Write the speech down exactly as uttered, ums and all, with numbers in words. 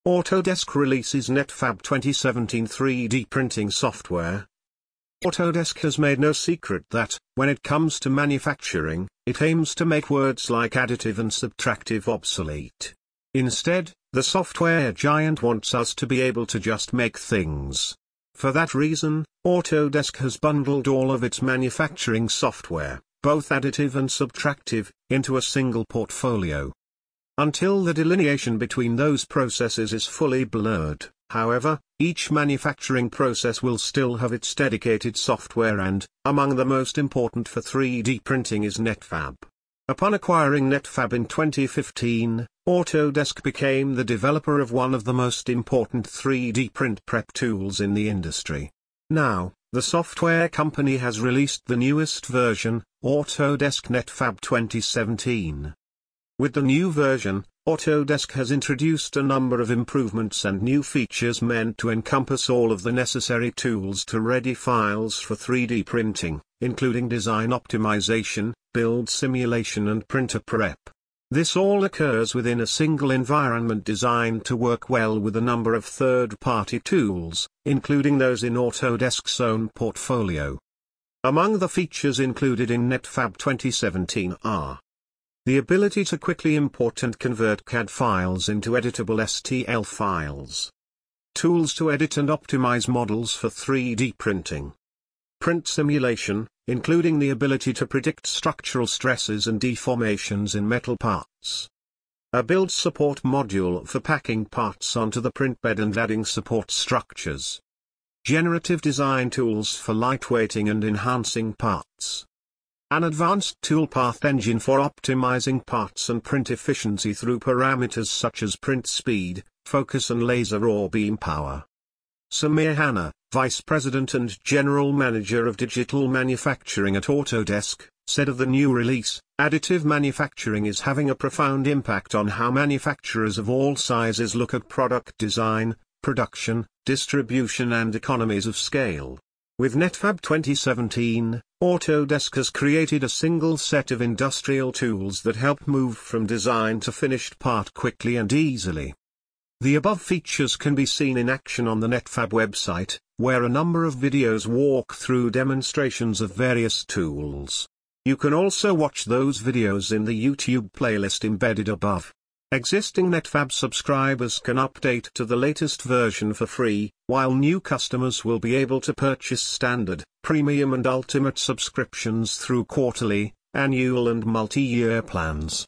Autodesk releases NetFab twenty seventeen three D printing software. Autodesk has made no secret that, when it comes to manufacturing, it aims to make words like additive and subtractive obsolete. Instead, the software giant wants us to be able to just make things. For that reason, Autodesk has bundled all of its manufacturing software, both additive and subtractive, into a single portfolio. Until the delineation between those processes is fully blurred, however, each manufacturing process will still have its dedicated software, and, among the most important for three D printing is NetFab. Upon acquiring NetFab in twenty fifteen, Autodesk became the developer of one of the most important three D print prep tools in the industry. Now, the software company has released the newest version, Autodesk NetFab twenty seventeen. With the new version, Autodesk has introduced a number of improvements and new features meant to encompass all of the necessary tools to ready files for three D printing, including design optimization, build simulation and printer prep. This all occurs within a single environment designed to work well with a number of third-party tools, including those in Autodesk's own portfolio. Among the features included in NetFab twenty seventeen are the ability to quickly import and convert C A D files into editable S T L files. Tools to edit and optimize models for three D printing. Print simulation, including the ability to predict structural stresses and deformations in metal parts. A build support module for packing parts onto the print bed and adding support structures. Generative design tools for lightweighting and enhancing parts. An advanced toolpath engine for optimizing parts and print efficiency through parameters such as print speed, focus and laser or beam power. Samir Hanna, Vice President and General Manager of Digital Manufacturing at Autodesk, said of the new release, additive manufacturing is having a profound impact on how manufacturers of all sizes look at product design, production, distribution and economies of scale. With NetFab twenty seventeen, Autodesk has created a single set of industrial tools that help move from design to finished part quickly and easily. The above features can be seen in action on the NetFab website, where a number of videos walk through demonstrations of various tools. You can also watch those videos in the YouTube playlist embedded above. Existing NetFab subscribers can update to the latest version for free, while new customers will be able to purchase standard, premium and ultimate subscriptions through quarterly, annual and multi-year plans.